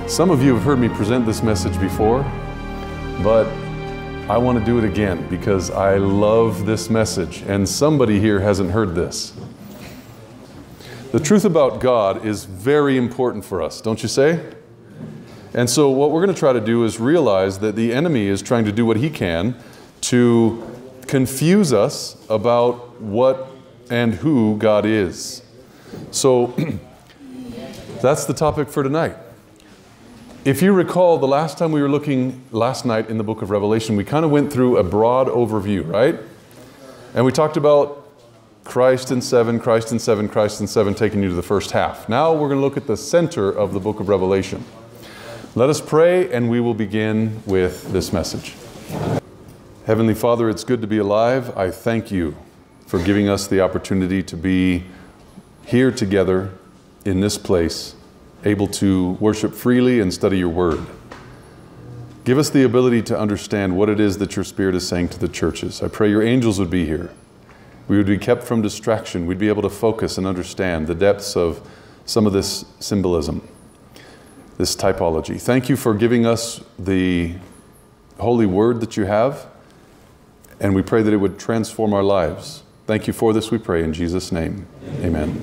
Some of you have heard me present this message before, but I want to do it again because I love this message, and somebody here hasn't heard this. The truth about God is very important for us, don't you say? And so what we're going to try to do is realize that the enemy is trying to do what he can to confuse us about what and who God is. So that's the topic for tonight. If you recall, the last time we were looking last night in the book of Revelation, we kind of went through a broad overview, right? And we talked about Christ in 7, Christ in 7, Christ in 7, taking you to the first half. Now we're going to look at the center of the book of Revelation. Let us pray, and we will begin with this message. Heavenly Father, it's good to be alive. I thank you for giving us the opportunity to be here together in this place, able to worship freely and study your word. Give us the ability to understand what it is that your Spirit is saying to the churches. I pray your angels would be here. We would be kept from distraction. We'd be able to focus and understand the depths of some of this symbolism, this typology. Thank you for giving us the holy word that you have, and we pray that it would transform our lives. Thank you for this, we pray in Jesus' name. Amen.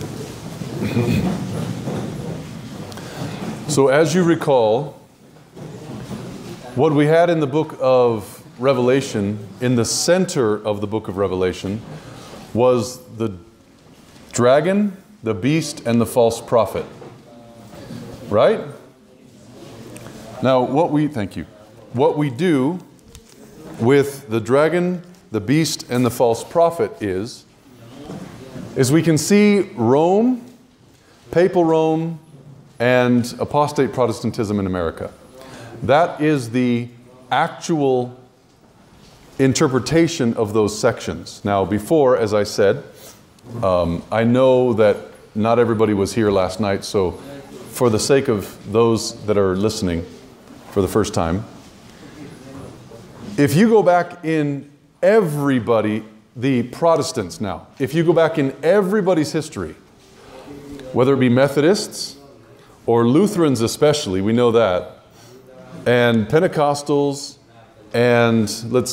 So as you recall, what we had in the book of Revelation, in the center of the book of Revelation, was the dragon, the beast, and the false prophet. Right? Now, what we do with the dragon, the beast, and the false prophet is we can see Rome, papal Rome, and apostate Protestantism in America. That is the actual interpretation of those sections. Now, before, as I said, I know that not everybody was here last night, so for the sake of those that are listening for the first time, if you go back in everybody, the Protestants now, if you go back in everybody's history, whether it be Methodists, or Lutherans especially, we know that, and Pentecostals, and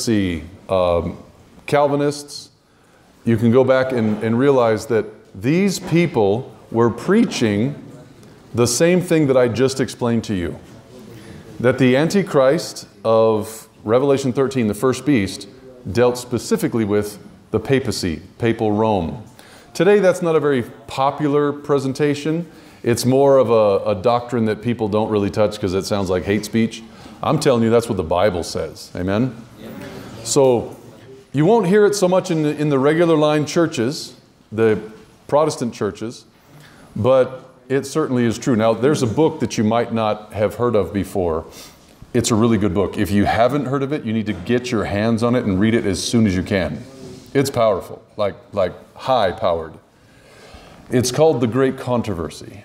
Calvinists, you can go back and realize that these people were preaching the same thing that I just explained to you. That the Antichrist of Revelation 13, the first beast, dealt specifically with the papacy, papal Rome. Today that's not a very popular presentation. It's more of a doctrine that people don't really touch because it sounds like hate speech. I'm telling you, that's what the Bible says. Amen? Yeah. So you won't hear it so much in the regular line churches, the Protestant churches, but it certainly is true. Now, there's a book that you might not have heard of before. It's a really good book. If you haven't heard of it, you need to get your hands on it and read it as soon as you can. It's powerful, like high-powered. It's called The Great Controversy.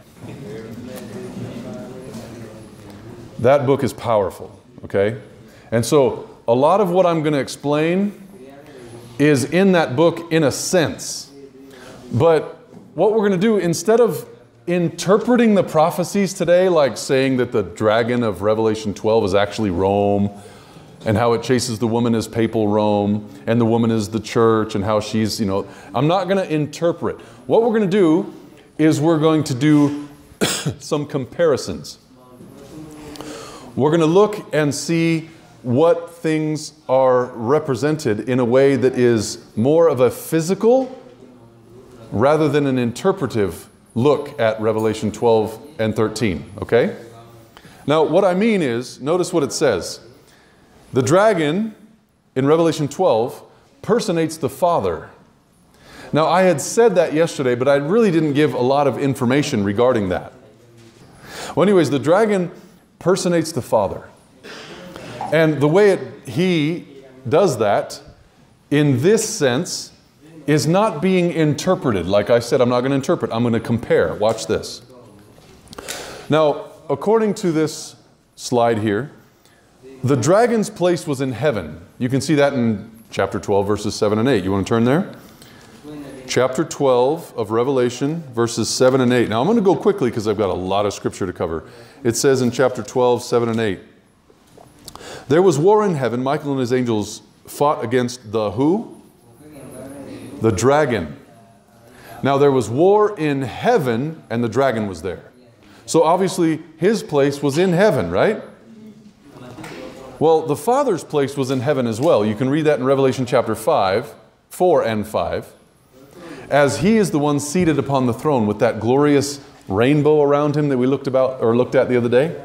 That book is powerful, okay? And so a lot of what I'm going to explain is in that book in a sense. But what we're going to do, instead of interpreting the prophecies today, like saying that the dragon of Revelation 12 is actually Rome, and how it chases the woman as papal Rome, and the woman is the church, and how she's, I'm not going to interpret. What we're going to do is we're going to do some comparisons. We're going to look and see what things are represented in a way that is more of a physical rather than an interpretive look at Revelation 12 and 13, okay? Now, what I mean is, notice what it says. The dragon in Revelation 12 personates the Father. Now, I had said that yesterday, but I really didn't give a lot of information regarding that. Well, anyways, the dragon personates the Father. And the way he does that, in this sense, is not being interpreted. Like I said, I'm not going to interpret. I'm going to compare. Watch this. Now, according to this slide here, the dragon's place was in heaven. You can see that in chapter 12, verses 7 and 8. You want to turn there? Chapter 12 of Revelation, verses 7 and 8. Now I'm going to go quickly because I've got a lot of scripture to cover. It says in chapter 12, 7 and 8. There was war in heaven. Michael and his angels fought against the who? The dragon. Now there was war in heaven and the dragon was there. So obviously his place was in heaven, right? Well, the Father's place was in heaven as well. You can read that in Revelation chapter 5, 4 and 5. As he is the one seated upon the throne with that glorious rainbow around him that we looked at the other day.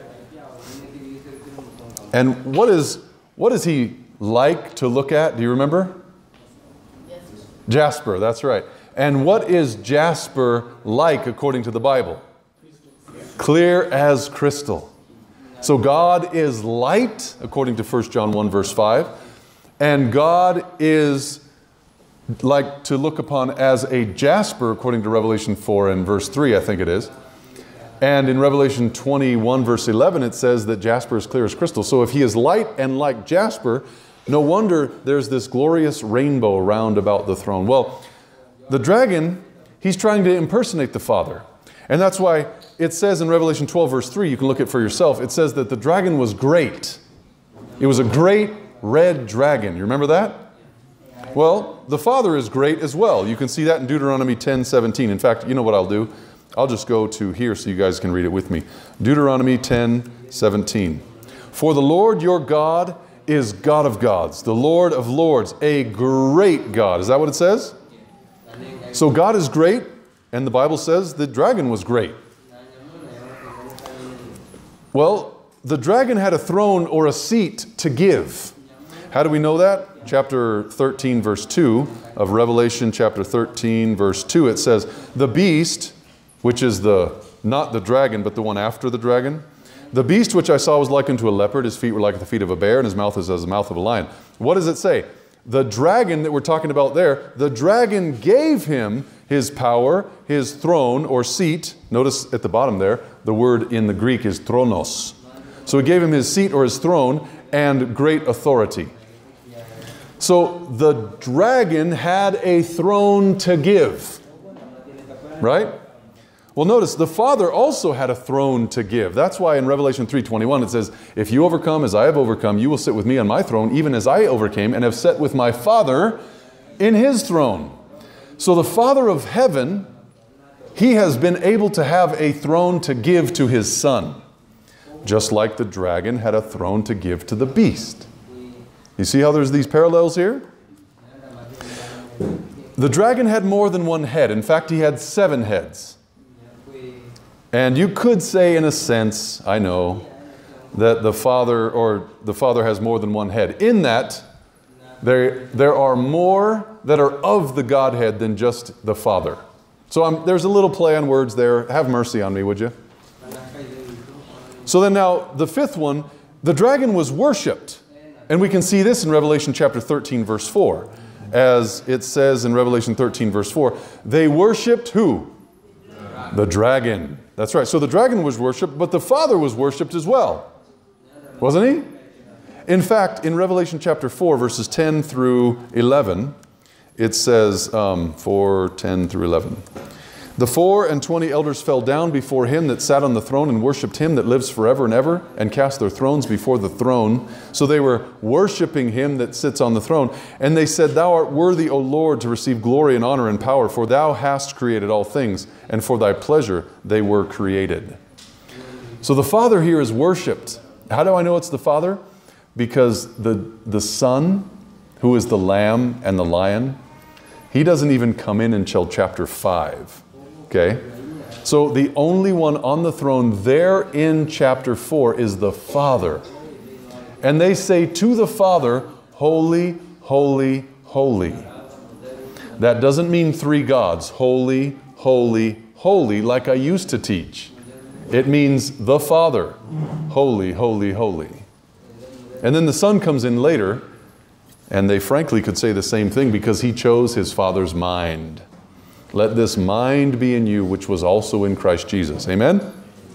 And what is he like to look at? Do you remember? Jasper, that's right. And what is jasper like according to the Bible? Clear as crystal. So God is light, according to 1 John 1 verse 5. And God is like to look upon as a jasper, according to Revelation 4 and verse 3, I think it is. And in Revelation 21 verse 11, it says that jasper is clear as crystal. So if he is light and like jasper, no wonder there's this glorious rainbow round about the throne. Well, the dragon, he's trying to impersonate the Father. And that's why it says in Revelation 12 verse 3, you can look at it for yourself, it says that the dragon was great. It was a great red dragon. You remember that? Well, the Father is great as well. You can see that in Deuteronomy 10:17. In fact, you know what I'll do? I'll just go to here so you guys can read it with me. Deuteronomy 10:17. For the Lord your God is God of gods, the Lord of lords, a great God. Is that what it says? So God is great, and the Bible says the dragon was great. Well, the dragon had a throne or a seat to give. How do we know that? Chapter 13, verse 2 of Revelation, chapter 13, verse 2, it says, the beast, which is not the dragon, but the one after the dragon, the beast which I saw was like unto a leopard, his feet were like the feet of a bear, and his mouth is as the mouth of a lion. What does it say? The dragon that we're talking about there, the dragon gave him his power, his throne or seat. Notice at the bottom there, the word in the Greek is thronos. So he gave him his seat or his throne and great authority. So the dragon had a throne to give, right? Well, notice the Father also had a throne to give. That's why in Revelation 3:21 it says, if you overcome as I have overcome, you will sit with me on my throne, even as I overcame and have sat with my Father in his throne. So the Father of heaven, he has been able to have a throne to give to his Son, just like the dragon had a throne to give to the beast. You see how there's these parallels here? The dragon had more than one head. In fact, he had 7 heads. And you could say, in a sense, I know, that the Father has more than one head. In that, there are more that are of the Godhead than just the Father. So there's a little play on words there. Have mercy on me, would you? So then now, the 5th one, the dragon was worshipped. And we can see this in Revelation chapter 13, verse 4. As it says in Revelation 13, verse 4, they worshipped who? The dragon. That's right. So the dragon was worshipped, but the Father was worshipped as well. Wasn't he? In fact, in Revelation chapter 4, verses 10 through 11, it says, 4, 10 through 11. The 24 elders fell down before him that sat on the throne and worshipped him that lives forever and ever, and cast their thrones before the throne. So they were worshiping him that sits on the throne. And they said, thou art worthy, O Lord, to receive glory and honor and power, for thou hast created all things, and for thy pleasure they were created. So the Father here is worshipped. How do I know it's the Father? Because the Son, who is the Lamb and the Lion, he doesn't even come in until chapter 5. Okay? So the only one on the throne there in chapter 4 is the Father. And they say to the Father, holy, holy, holy. That doesn't mean 3 gods. Holy, holy, holy, like I used to teach. It means the Father. Holy, holy, holy. And then the Son comes in later, and they frankly could say the same thing because he chose his Father's mind. Let this mind be in you, which was also in Christ Jesus. Amen?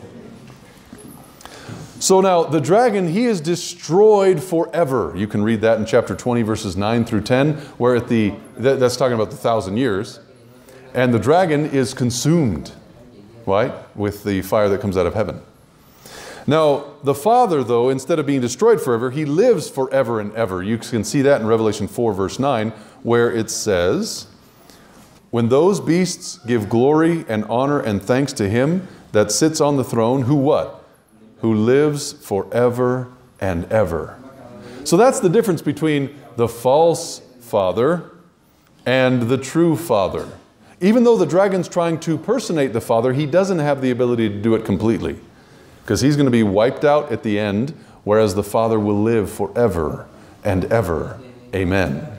So now, the dragon, he is destroyed forever. You can read that in chapter 20, verses 9 through 10, where that's talking about the 1,000 years. And the dragon is consumed, right, with the fire that comes out of heaven. Now, the Father, though, instead of being destroyed forever, he lives forever and ever. You can see that in Revelation 4, verse 9, where it says, when those beasts give glory and honor and thanks to him that sits on the throne, who what? Who lives forever and ever. So that's the difference between the false father and the true father. Even though the dragon's trying to personate the Father, he doesn't have the ability to do it completely, because he's going to be wiped out at the end, whereas the Father will live forever and ever. Amen.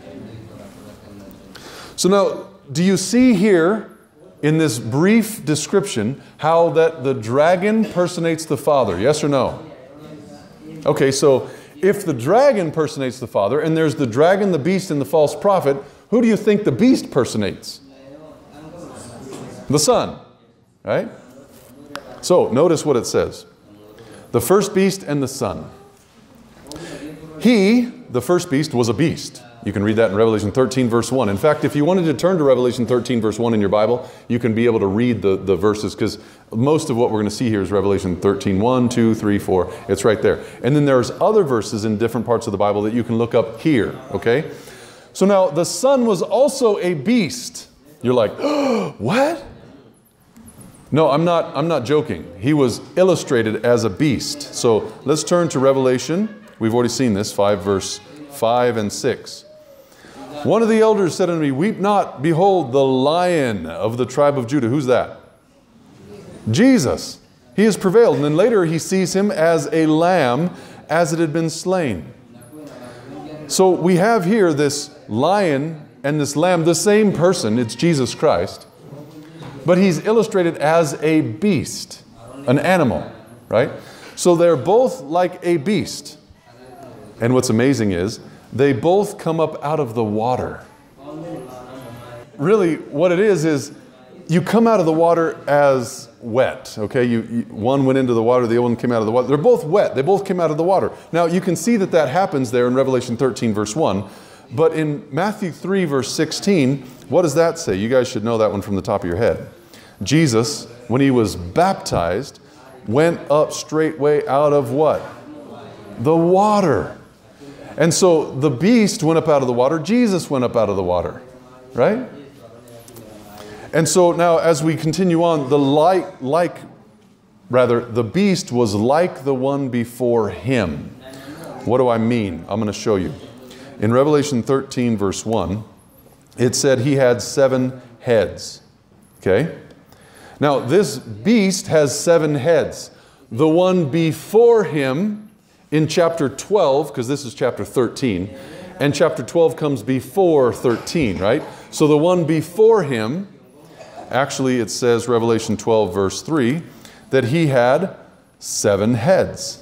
So now, do you see here in this brief description how that the dragon personates the Father? Yes or no? Okay, so if the dragon personates the Father, and there's the dragon, the beast, and the false prophet, who do you think the beast personates? The Son, right? So, notice what it says. The first beast and the Son. He, the first beast, was a beast. You can read that in Revelation 13, verse 1. In fact, if you wanted to turn to Revelation 13, verse 1 in your Bible, you can be able to read the verses, because most of what we're going to see here is Revelation 13, 1, 2, 3, 4. It's right there. And then there's other verses in different parts of the Bible that you can look up here, okay? So now, the Son was also a beast. You're like, oh, what? No, I'm not joking. He was illustrated as a beast. So let's turn to Revelation. We've already seen this, 5 verse 5 and 6. One of the elders said unto me, weep not, behold, the Lion of the tribe of Judah. Who's that? Jesus. He has prevailed. And then later he sees him as a lamb, as it had been slain. So we have here this lion and this lamb, the same person. It's Jesus Christ. But he's illustrated as a beast, an animal, right? So they're both like a beast. And what's amazing is they both come up out of the water. Really, what it is you come out of the water as wet, okay? One went into the water, the other one came out of the water. They're both wet. They both came out of the water. Now, you can see that happens there in Revelation 13, verse 1. But in Matthew 3, verse 16, what does that say? You guys should know that one from the top of your head. Jesus, when he was baptized, went up straightway out of what? The water. And so the beast went up out of the water. Jesus went up out of the water. Right? And so now as we continue on, the beast was like the one before him. What do I mean? I'm going to show you. In Revelation 13, verse 1, it said he had 7 heads. Okay? Now, this beast has 7 heads. The one before him in chapter 12, because this is chapter 13, and chapter 12 comes before 13, right? So the one before him, actually it says, Revelation 12, verse 3, that he had 7 heads.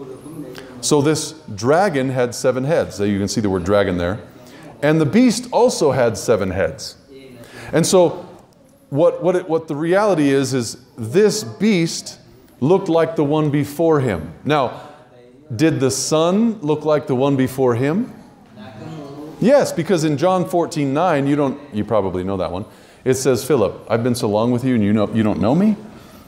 So this dragon had 7 heads. So you can see the word dragon there. And the beast also had 7 heads. And so what the reality is this beast looked like the one before him. Now, did the Son look like the one before him? Yes, because in John 14, 9, you probably know that one. It says, Philip, I've been so long with you and you don't know me?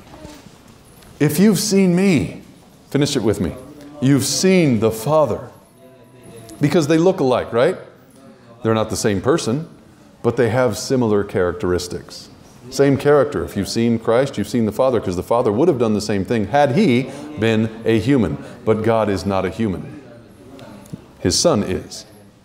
If you've seen me, finish it with me, you've seen the Father. Because they look alike, right? They're not the same person, but they have similar characteristics. Same character. If you've seen Christ, you've seen the Father, because the Father would have done the same thing had he been a human. But God is not a human. His Son is.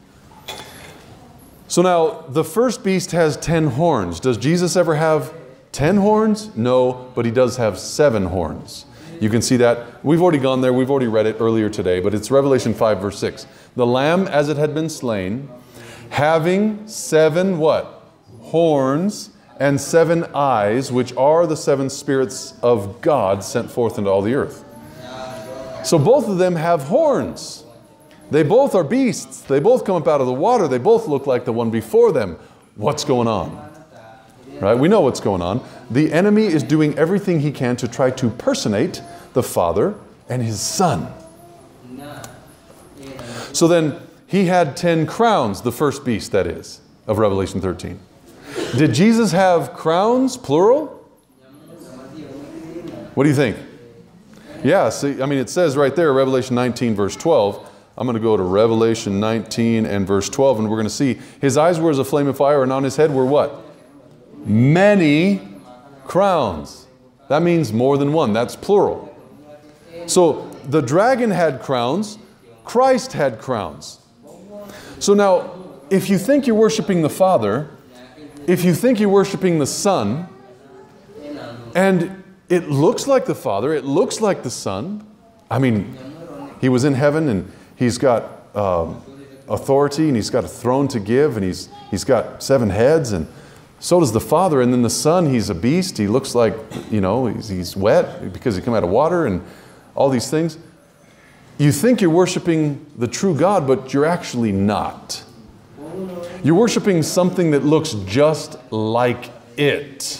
So now, the first beast has 10 horns. Does Jesus ever have 10 horns? No, but he does have 7 horns. You can see that. We've already gone there. We've already read it earlier today, but it's Revelation 5, verse 6. The Lamb, as it had been slain, having 7 what? Horns and 7 eyes, which are the 7 spirits of God sent forth into all the earth. So both of them have horns. They both are beasts. They both come up out of the water. They both look like the one before them. What's going on? Right? We know what's going on. The enemy is doing everything he can to try to personate the Father and his Son. So then he had 10 crowns, the first beast, that is, of Revelation 13. Did Jesus have crowns, plural? What do you think? Yeah, see, I mean, it says right there, Revelation 19, verse 12. I'm going to go to Revelation 19 and verse 12, and we're going to see his eyes were as a flame of fire, and on his head were what? Many crowns. That means more than one. That's plural. So the dragon had crowns. Christ had crowns. So now, if you think you're worshiping the Father, if you think you're worshiping the Son, and it looks like the Father, it looks like the Son. I mean, he was in heaven and he's got authority and he's got a throne to give and he's got 7 heads, and so does the Father. And then the Son, he's a beast. He looks like, you know, he's wet because he came out of water and all these things. You think you're worshiping the true God, but you're actually not. You're worshiping something that looks just like it.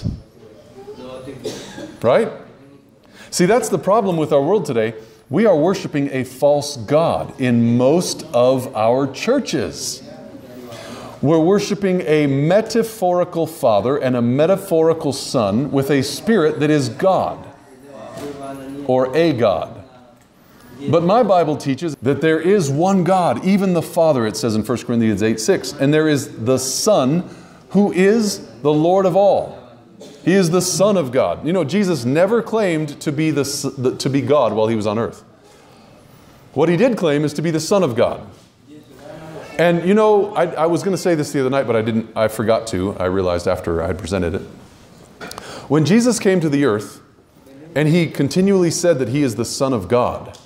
Right? See, that's the problem with our world today. We are worshiping a false god in most of our churches. We're worshiping a metaphorical Father and a metaphorical Son with a spirit that is God or a God. But my Bible teaches that there is one God, even the Father, it says in 1 Corinthians 8:6, and there is the Son who is the Lord of all. He is the Son of God. You know, Jesus never claimed to be God while he was on earth. What he did claim is to be the Son of God. And you know, I was going to say this the other night, but I forgot to. I realized after I presented it. When Jesus came to the earth, and he continually said that he is the Son of God,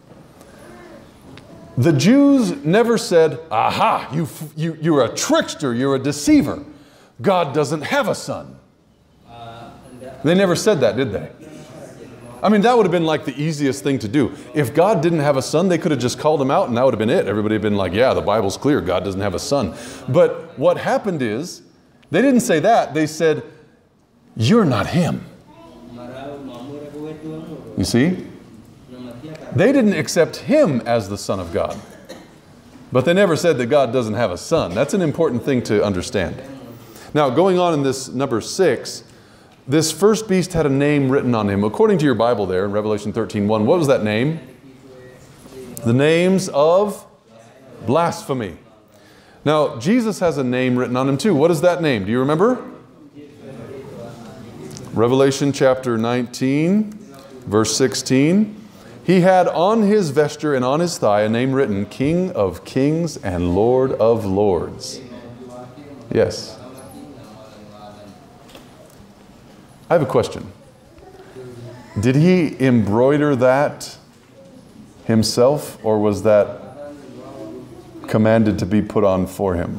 the Jews never said, aha, you're a trickster, you're a deceiver. God doesn't have a son. They never said that, did they? I mean, that would have been like the easiest thing to do. If God didn't have a son, they could have just called him out and that would have been it. Everybody would have been like, yeah, the Bible's clear. God doesn't have a son. But what happened is, they didn't say that. They said, you're not him. You see? They didn't accept him as the Son of God. But they never said that God doesn't have a son. That's an important thing to understand. Now, going on in this number 6, this first beast had a name written on him. According to your Bible there in Revelation 13:1, what was that name? The names of blasphemy. Now, Jesus has a name written on him too. What is that name? Do you remember? Revelation chapter 19, verse 16. He had on his vesture and on his thigh a name written, King of Kings and Lord of Lords. Yes. I have a question. Did he embroider that himself, or was that commanded to be put on for him?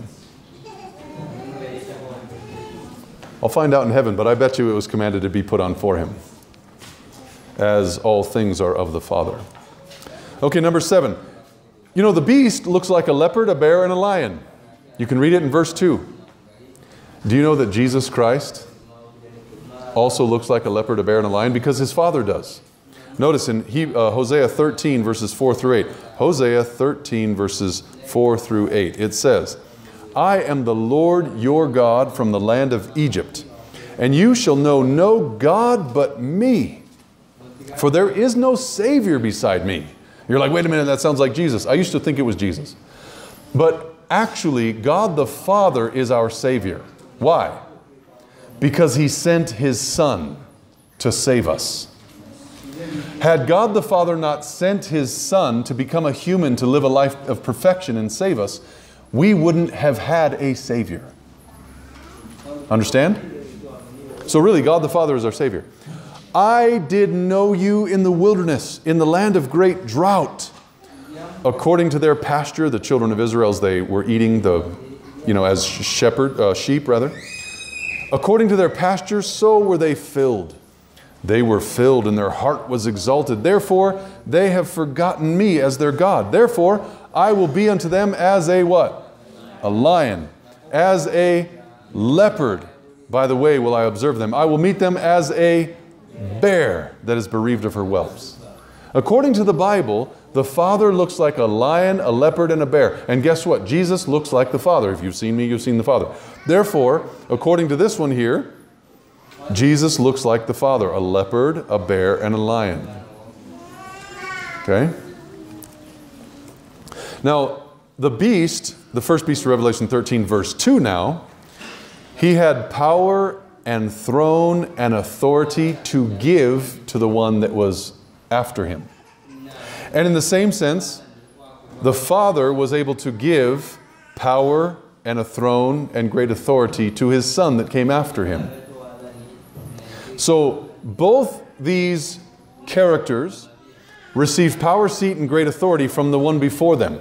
I'll find out in heaven, but I bet you it was commanded to be put on for him, as all things are of the Father. Okay, number 7. You know, the beast looks like a leopard, a bear, and a lion. You can read it in verse 2. Do you know that Jesus Christ also looks like a leopard, a bear, and a lion? Because his Father does. Notice in Hosea 13, verses 4 through 8. Hosea 13, verses 4 through 8. It says, I am the Lord your God from the land of Egypt, and you shall know no God but me. For there is no Savior beside me. You're like, wait a minute, that sounds like Jesus. I used to think it was Jesus. But actually, God the Father is our Savior. Why? Because he sent his Son to save us. Had God the Father not sent his Son to become a human to live a life of perfection and save us, we wouldn't have had a Savior. Understand? So really, God the Father is our Savior. I did know you in the wilderness, in the land of great drought. According to their pasture, the children of Israel, as they were eating as sheep rather. According to their pasture, so were they filled. They were filled and their heart was exalted. Therefore, they have forgotten me as their God. Therefore, I will be unto them as a what? A lion. As a leopard. By the way, will I observe them. I will meet them as a bear that is bereaved of her whelps. According to the Bible, the Father looks like a lion, a leopard, and a bear. And guess what? Jesus looks like the Father. If you've seen me, you've seen the Father. Therefore, according to this one here, Jesus looks like the Father, a leopard, a bear, and a lion. Okay? Now, the beast, the first beast of Revelation 13, verse 2 now, he had power and throne and authority to give to the one that was after him. And in the same sense, the Father was able to give power and a throne and great authority to his Son that came after him. So both these characters received power, seat, and great authority from the one before them.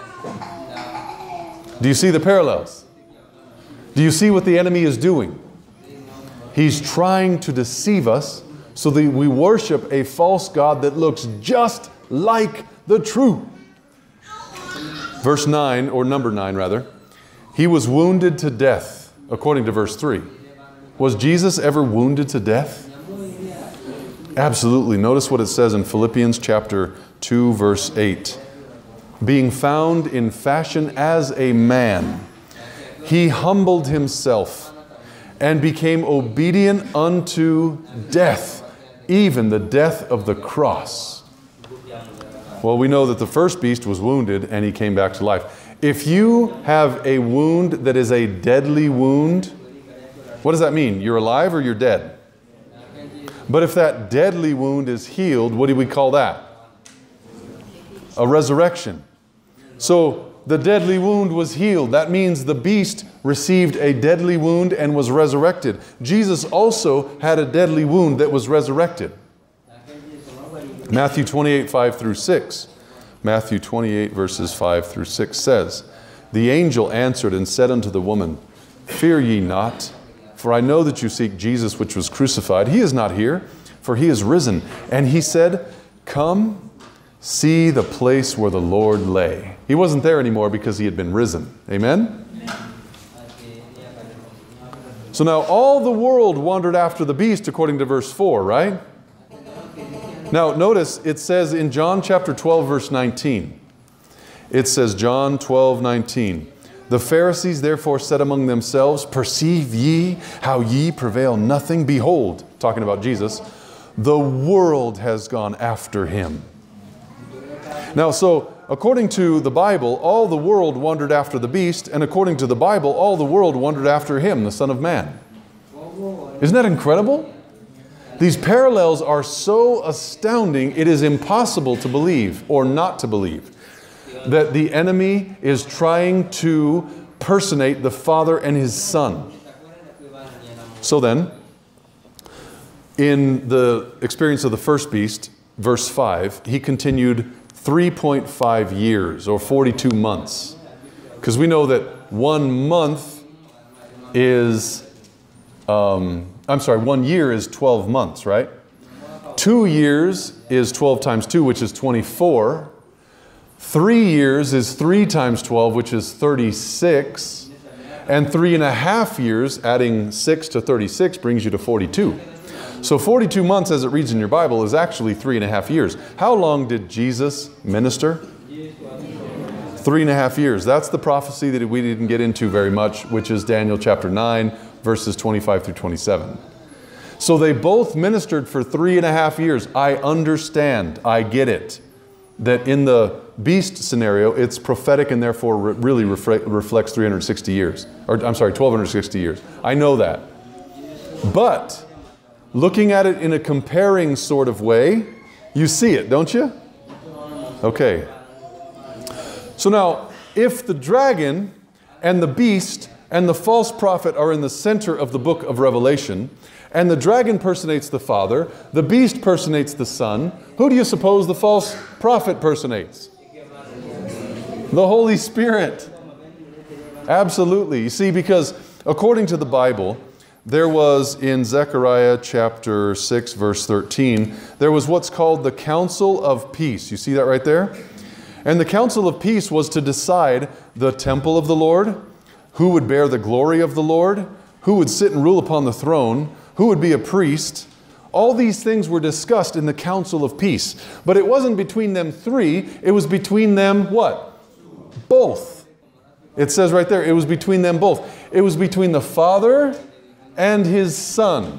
Do you see the parallels? Do you see what the enemy is doing? He's trying to deceive us so that we worship a false god that looks just like the true. Verse 9, or number 9 rather, he was wounded to death, according to verse 3. Was Jesus ever wounded to death? Absolutely. Notice what it says in Philippians chapter 2, verse 8. Being found in fashion as a man, he humbled himself and became obedient unto death, even the death of the cross. Well, we know that the first beast was wounded and he came back to life. If you have a wound that is a deadly wound, what does that mean? You're alive or you're dead? But if that deadly wound is healed, what do we call that? A resurrection. So the deadly wound was healed. That means the beast received a deadly wound and was resurrected. Jesus also had a deadly wound that was resurrected. Matthew 28, 5 through 6. Matthew 28, verses 5 through 6 says, The angel answered and said unto the woman, Fear ye not, for I know that you seek Jesus which was crucified. He is not here, for he is risen. And he said, Come, see the place where the Lord lay. He wasn't there anymore because he had been risen. Amen? So now all the world wandered after the beast according to verse 4, right? Now notice it says in John chapter 12 verse 19. It says John 12, 19. The Pharisees therefore said among themselves, Perceive ye how ye prevail nothing? Behold, talking about Jesus, the world has gone after him. Now, so according to the Bible, all the world wandered after the beast, and according to the Bible, all the world wandered after him, the Son of Man. Isn't that incredible? These parallels are so astounding, it is impossible to believe or not to believe that the enemy is trying to personate the Father and His Son. So then, in the experience of the first beast, verse 5, he continued 3.5 years or 42 months. Because we know that 1 month is, 1 year is 12 months, right? 2 years is 12 times 2, which is 24. 3 years is 3 times 12, which is 36. And 3.5 years, adding 6 to 36, brings you to 42. So 42 months, as it reads in your Bible, is actually 3.5 years. How long did Jesus minister? 3.5 years. That's the prophecy that we didn't get into very much, which is Daniel chapter 9, verses 25 through 27. So they both ministered for 3.5 years. I understand, I get it, that in the beast scenario, it's prophetic and therefore really reflects 360 years. Or, 1,260 years. I know that. But looking at it in a comparing sort of way, you see it, don't you? Okay. So now, if the dragon and the beast and the false prophet are in the center of the book of Revelation, and the dragon personates the Father, the beast personates the Son, who do you suppose the false prophet personates? The Holy Spirit. Absolutely. You see, because according to the Bible, there was in Zechariah chapter 6, verse 13, there was what's called the Council of Peace. You see that right there? And the Council of Peace was to decide the temple of the Lord, who would bear the glory of the Lord, who would sit and rule upon the throne, who would be a priest, All these things were discussed in the council of peace. But it wasn't between them three. It was between them what? Both. It says right there, it was between them both. It was between the Father and His Son.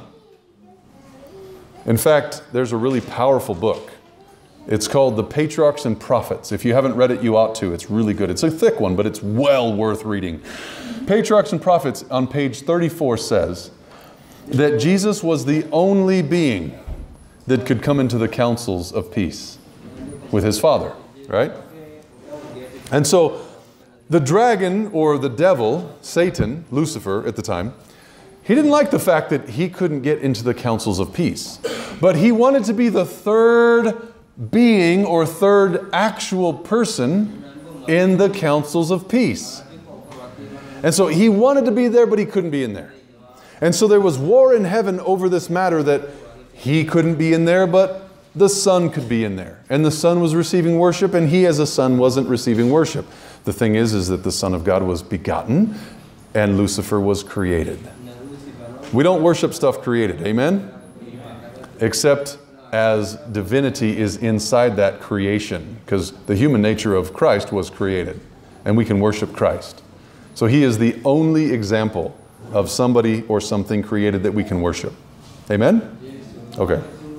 In fact, there's a really powerful book. It's called The Patriarchs and Prophets. If you haven't read it, you ought to. It's really good. It's a thick one, but it's well worth reading. Patriarchs and Prophets on page 34 says that Jesus was the only being that could come into the councils of peace with His Father, right? And so the dragon, or the devil, Satan, Lucifer at the time, he didn't like the fact that he couldn't get into the councils of peace. But he wanted to be the third being or third actual person in the councils of peace. And so he wanted to be there, but he couldn't be in there. And so there was war in heaven over this matter that he couldn't be in there, but the Son could be in there. And the Son was receiving worship, and he as a son wasn't receiving worship. The thing is that the Son of God was begotten, and Lucifer was created. We don't worship stuff created, amen? Except as divinity is inside that creation, because the human nature of Christ was created, and we can worship Christ. So He is the only example of somebody or something created that we can worship. Amen? Okay.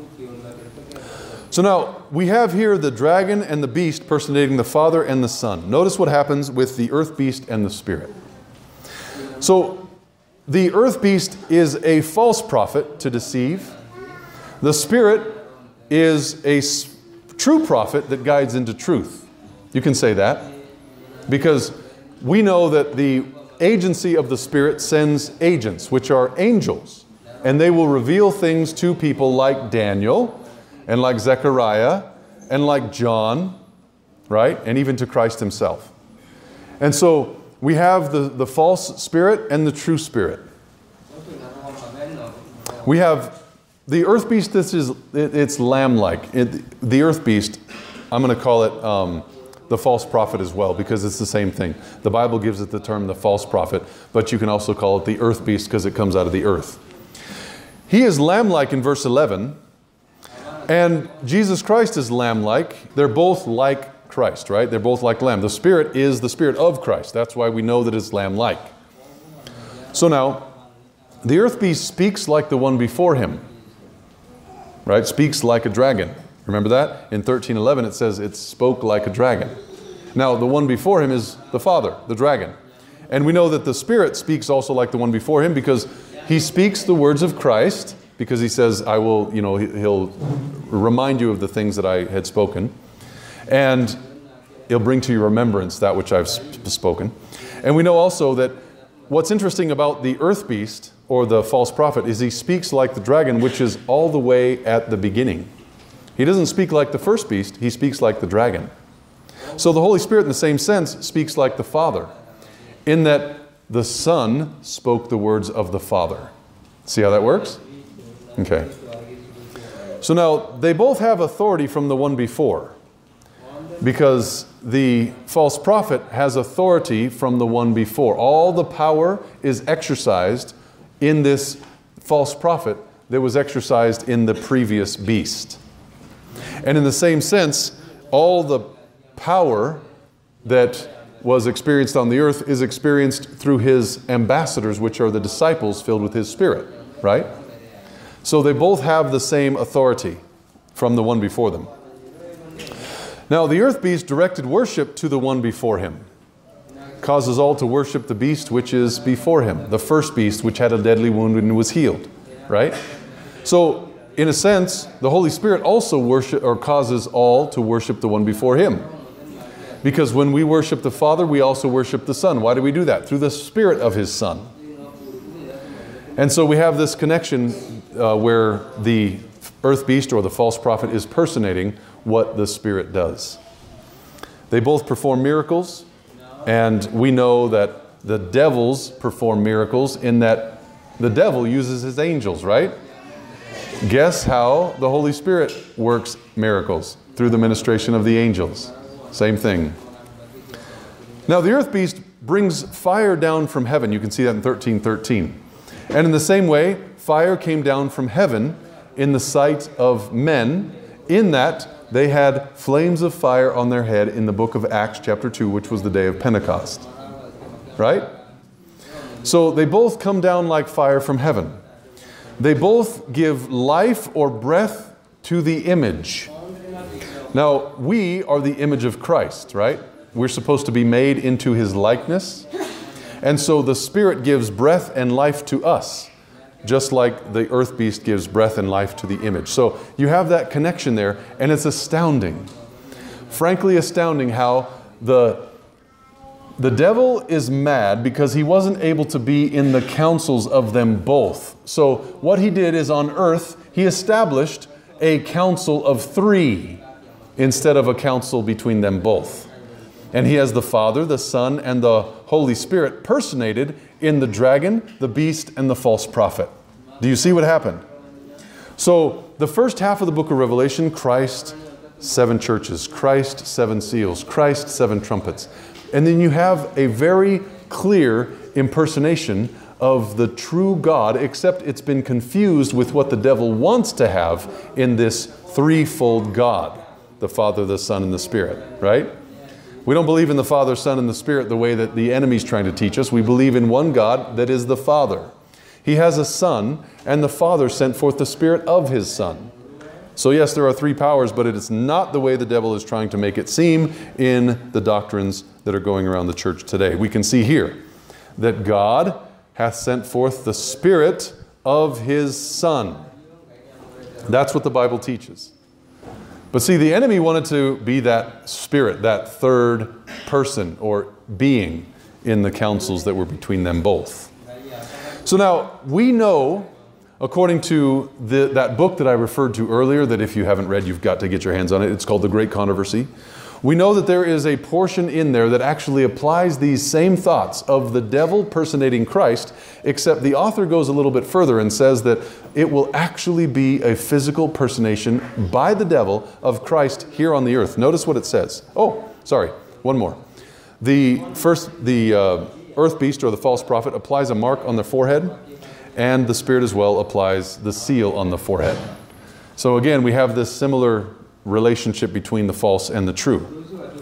So now, we have here the dragon and the beast personating the Father and the Son. Notice what happens with the earth beast and the spirit. So, the earth beast is a false prophet to deceive. The spirit is a true prophet that guides into truth. You can say that. Because we know that the agency of the Spirit sends agents, which are angels. And they will reveal things to people like Daniel, and like Zechariah, and like John, right? And even to Christ Himself. And so we have the false spirit and the true spirit. We have the earth beast. It's lamb-like. The earth beast, I'm going to call it the false prophet as well, because it's the same thing. The Bible gives it the term the false prophet, but you can also call it the earth beast because it comes out of the earth. He is lamb-like in verse 11, and Jesus Christ is lamb-like. They're both like Christ, right? They're both like lamb. The Spirit is the Spirit of Christ. That's why we know that it's lamb-like. So now, the earth beast speaks like the one before him, right? Speaks like a dragon. Remember that? In 13:11 it says it spoke like a dragon. Now the one before him is the Father, the dragon. And we know that the Spirit speaks also like the one before him because He speaks the words of Christ, because He says, I will, He'll remind you of the things that I had spoken. And He'll bring to your remembrance that which I've spoken. And we know also that what's interesting about the earth beast, or the false prophet, is he speaks like the dragon, which is all the way at the beginning. He doesn't speak like the first beast, he speaks like the dragon. So the Holy Spirit, in the same sense, speaks like the Father, in that the Son spoke the words of the Father. See how that works? Okay. So now, they both have authority from the one before, because the false prophet has authority from the one before. All the power is exercised in this false prophet that was exercised in the previous beast. And in the same sense, all the power that was experienced on the earth is experienced through His ambassadors, which are the disciples filled with His Spirit, right? So they both have the same authority from the one before them. Now, the earth beast directed worship to the one before him, causes all to worship the beast which is before him, the first beast which had a deadly wound and was healed, right? So, in a sense, the Holy Spirit also causes all to worship the one before Him. Because when we worship the Father, we also worship the Son. Why do we do that? Through the Spirit of His Son. And so we have this connection where the earth beast or the false prophet is personating what the Spirit does. They both perform miracles, and we know that the devils perform miracles in that the devil uses his angels, right? Guess how the Holy Spirit works miracles? Through the ministration of the angels. Same thing. Now the earth beast brings fire down from heaven. You can see that in 13:13. And in the same way, fire came down from heaven in the sight of men, in that they had flames of fire on their head in the book of Acts chapter 2, which was the day of Pentecost. Right? So they both come down like fire from heaven. They both give life or breath to the image. Now, we are the image of Christ, right? We're supposed to be made into His likeness. And so the Spirit gives breath and life to us, just like the earth beast gives breath and life to the image. So you have that connection there, and it's astounding. Frankly astounding how the devil is mad because he wasn't able to be in the councils of them both. So what he did is on earth, he established a council of 3 instead of a council between them both. And he has the Father, the Son, and the Holy Spirit personated in the dragon, the beast, and the false prophet. Do you see what happened? So the first half of the book of Revelation, Christ, 7 churches, Christ, 7 seals, Christ, 7 trumpets. And then you have a very clear impersonation of the true God, except it's been confused with what the devil wants to have in this threefold God, the Father, the Son, and the Spirit, right? We don't believe in the Father, Son, and the Spirit the way that the enemy's trying to teach us. We believe in one God that is the Father. He has a Son, and the Father sent forth the Spirit of His Son. So yes, there are 3 powers, but it is not the way the devil is trying to make it seem in the doctrines that are going around the church today. We can see here that God hath sent forth the Spirit of His Son. That's what the Bible teaches. But see, the enemy wanted to be that Spirit, that third person or being in the councils that were between them both. So now, we know, according to that book that I referred to earlier, that if you haven't read, you've got to get your hands on it. It's called The Great Controversy. We know that there is a portion in there that actually applies these same thoughts of the devil personating Christ, except the author goes a little bit further and says that it will actually be a physical personation by the devil of Christ here on the earth. Notice what it says. Oh, sorry, one more. The earth beast or the false prophet applies a mark on the forehead, and the Spirit as well applies the seal on the forehead. So again, we have this similar relationship between the false and the true.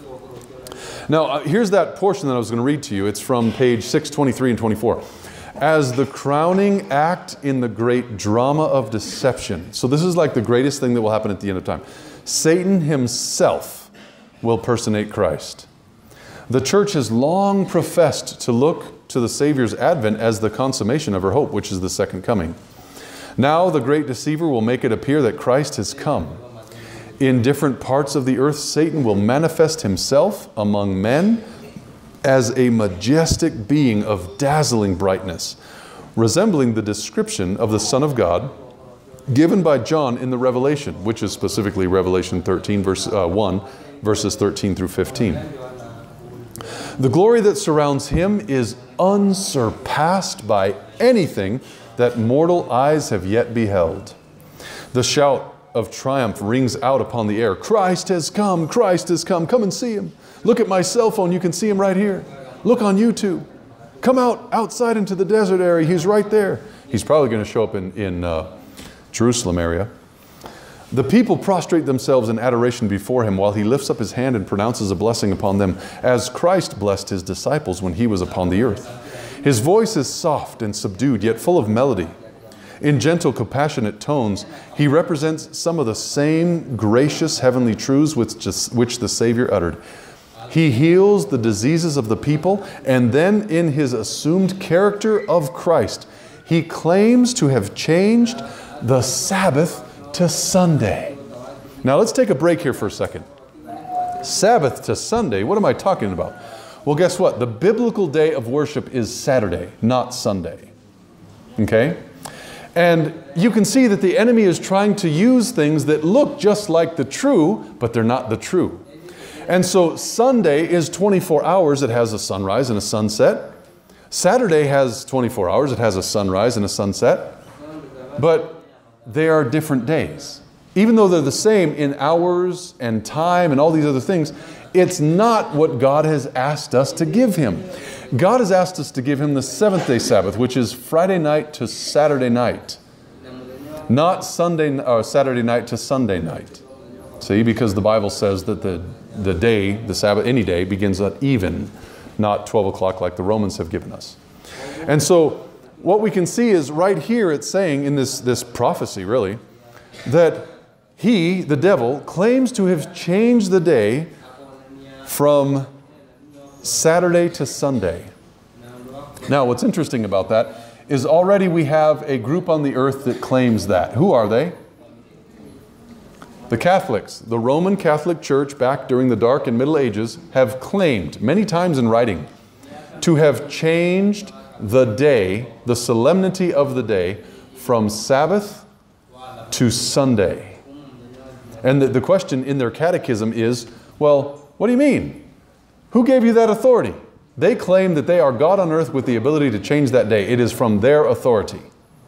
Now, here's that portion that I was going to read to you. It's from page 623 and 24. As the crowning act in the great drama of deception. So this is like the greatest thing that will happen at the end of time. Satan himself will personate Christ. The church has long professed to look to the Savior's advent as the consummation of her hope, which is the second coming. Now the great deceiver will make it appear that Christ has come. In different parts of the earth, Satan will manifest himself among men as a majestic being of dazzling brightness, resembling the description of the Son of God given by John in the Revelation, which is specifically Revelation 13, verse 1, verses 13 through 15. The glory that surrounds him is unsurpassed by anything that mortal eyes have yet beheld. The shout of triumph rings out upon the air. Christ has come, Christ has come. Come and see him. Look at my cell phone, you can see him right here. Look on YouTube. Come outside into the desert area, he's right there. He's probably going to show up in Jerusalem area. The people prostrate themselves in adoration before him while he lifts up his hand and pronounces a blessing upon them, as Christ blessed his disciples when he was upon the earth. His voice is soft and subdued, yet full of melody. In gentle, compassionate tones, he represents some of the same gracious heavenly truths which the Savior uttered. He heals the diseases of the people, and then in his assumed character of Christ, he claims to have changed the Sabbath to Sunday. Now let's take a break here for a second. Sabbath to Sunday, what am I talking about? Well, guess what? The biblical day of worship is Saturday, not Sunday. Okay? And you can see that the enemy is trying to use things that look just like the true, but they're not the true. And so Sunday is 24 hours. It has a sunrise and a sunset. Saturday has 24 hours. It has a sunrise and a sunset. But they are different days. Even though they're the same in hours and time and all these other things, it's not what God has asked us to give him. God has asked us to give him the seventh day Sabbath, which is Friday night to Saturday night. Not Sunday or Saturday night to Sunday night. See, because the Bible says that the day, the Sabbath, any day, begins at even, not 12 o'clock like the Romans have given us. And so what we can see is right here it's saying in this prophecy, really, that he, the devil, claims to have changed the day from Saturday to Sunday. Now, what's interesting about that is already we have a group on the earth that claims that. Who are they? The Catholics. The Roman Catholic Church back during the Dark and Middle Ages have claimed, many times in writing, to have changed the day, the solemnity of the day, from Sabbath to Sunday. And the question in their catechism is, well, what do you mean? Who gave you that authority? They claim that they are God on earth with the ability to change that day. It is from their authority.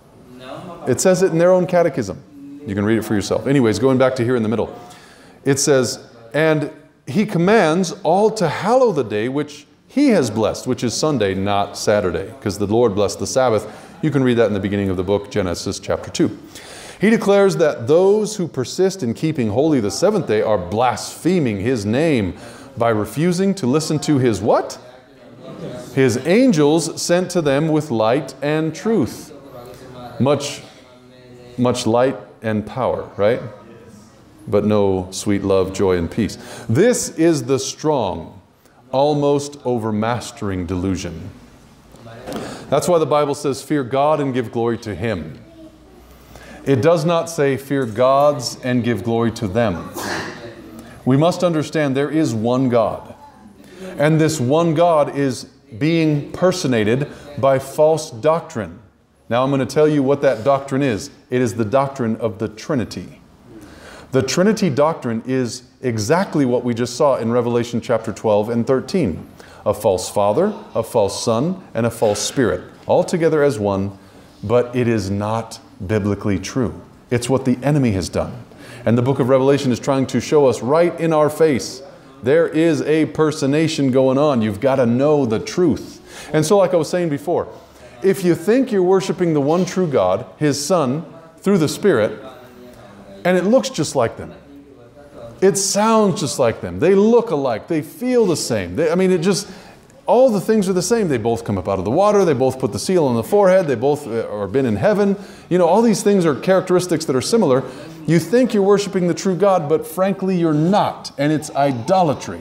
It says it in their own catechism. You can read it for yourself. Anyways, going back to here in the middle. It says, and he commands all to hallow the day which he has blessed, which is Sunday, not Saturday, because the Lord blessed the Sabbath. You can read that in the beginning of the book, Genesis chapter 2. He declares that those who persist in keeping holy the seventh day are blaspheming his name by refusing to listen to his what? His angels sent to them with light and truth. Much light and power, right? But no sweet love, joy, and peace. This is the strong, almost overmastering delusion. That's why the Bible says, fear God and give glory to him. It does not say, fear gods and give glory to them. We must understand there is one God. And this one God is being personated by false doctrine. Now I'm going to tell you what that doctrine is. It is the doctrine of the Trinity. The Trinity doctrine is exactly what we just saw in Revelation chapter 12 and 13. A false Father, a false Son, and a false Spirit. All together as one, but it is not biblically true. It's what the enemy has done. And the book of Revelation is trying to show us right in our face, there is a personation going on. You've got to know the truth. And so like I was saying before, if you think you're worshiping the one true God, His Son, through the Spirit, and it looks just like them, it sounds just like them, they look alike, they feel the same. All the things are the same. They both come up out of the water, they both put the seal on the forehead, they both are been in heaven. You know, all these things are characteristics that are similar. You think you're worshiping the true God, but frankly you're not, and it's idolatry.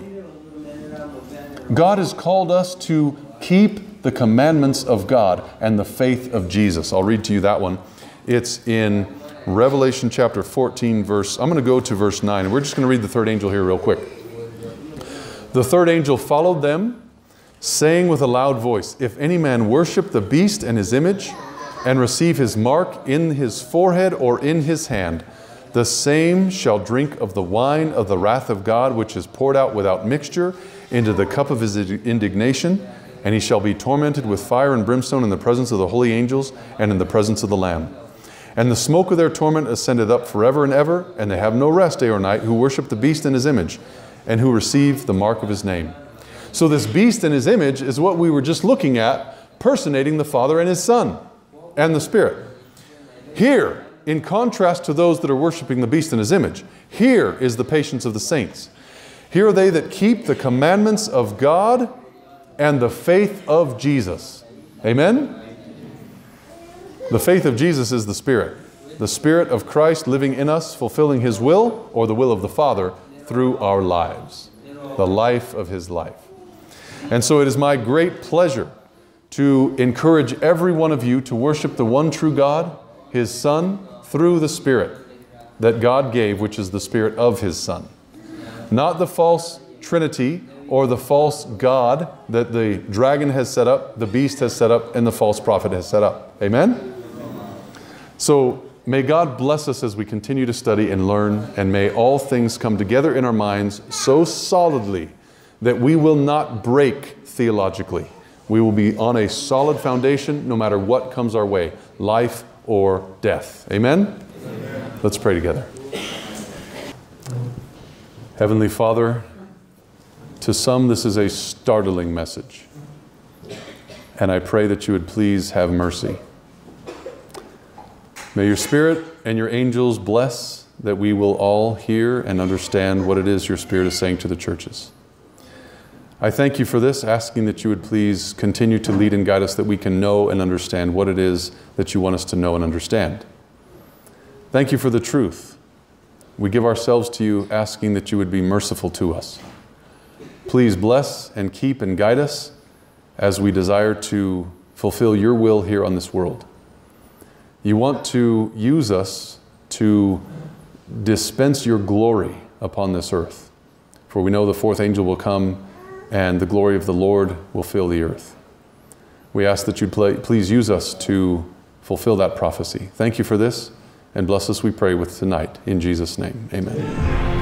God has called us to keep the commandments of God and the faith of Jesus. I'll read to you that one. It's in Revelation chapter 14, I'm going to go to verse 9. And we're just going to read the third angel here real quick. The third angel followed them, saying with a loud voice, if any man worship the beast and his image, and receive his mark in his forehead or in his hand, the same shall drink of the wine of the wrath of God, which is poured out without mixture into the cup of his indignation, and he shall be tormented with fire and brimstone in the presence of the holy angels and in the presence of the Lamb. And the smoke of their torment ascended up forever and ever, and they have no rest day or night, who worship the beast and his image, and who receive the mark of his name. So this beast and his image is what we were just looking at, personating the Father and his Son and the Spirit. Here, in contrast to those that are worshiping the beast and his image, here is the patience of the saints. Here are they that keep the commandments of God and the faith of Jesus. Amen? The faith of Jesus is the Spirit. The Spirit of Christ living in us, fulfilling His will, or the will of the Father, through our lives. The life of His life. And so it is my great pleasure to encourage every one of you to worship the one true God, His Son, through the Spirit that God gave, which is the Spirit of His Son. Not the false Trinity or the false God that the dragon has set up, the beast has set up, and the false prophet has set up. Amen? So may God bless us as we continue to study and learn, and may all things come together in our minds so solidly that we will not break theologically. We will be on a solid foundation no matter what comes our way, life or death. Amen? Amen. Let's pray together. Heavenly Father, to some this is a startling message, and I pray that you would please have mercy. May your Spirit and your angels bless that we will all hear and understand what it is your Spirit is saying to the churches. I thank you for this, asking that you would please continue to lead and guide us, that we can know and understand what it is that you want us to know and understand. Thank you for the truth. We give ourselves to you, asking that you would be merciful to us. Please bless and keep and guide us as we desire to fulfill your will here on this world. You want to use us to dispense your glory upon this earth. For we know the fourth angel will come and the glory of the Lord will fill the earth. We ask that you'd please use us to fulfill that prophecy. Thank you for this, and bless us, we pray, with tonight. In Jesus' name, amen.